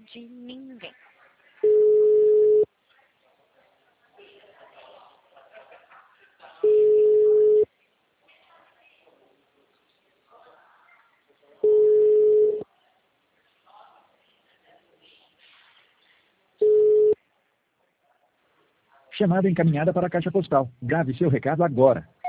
de ninguém. Chamada encaminhada para a caixa postal. Grave seu recado agora.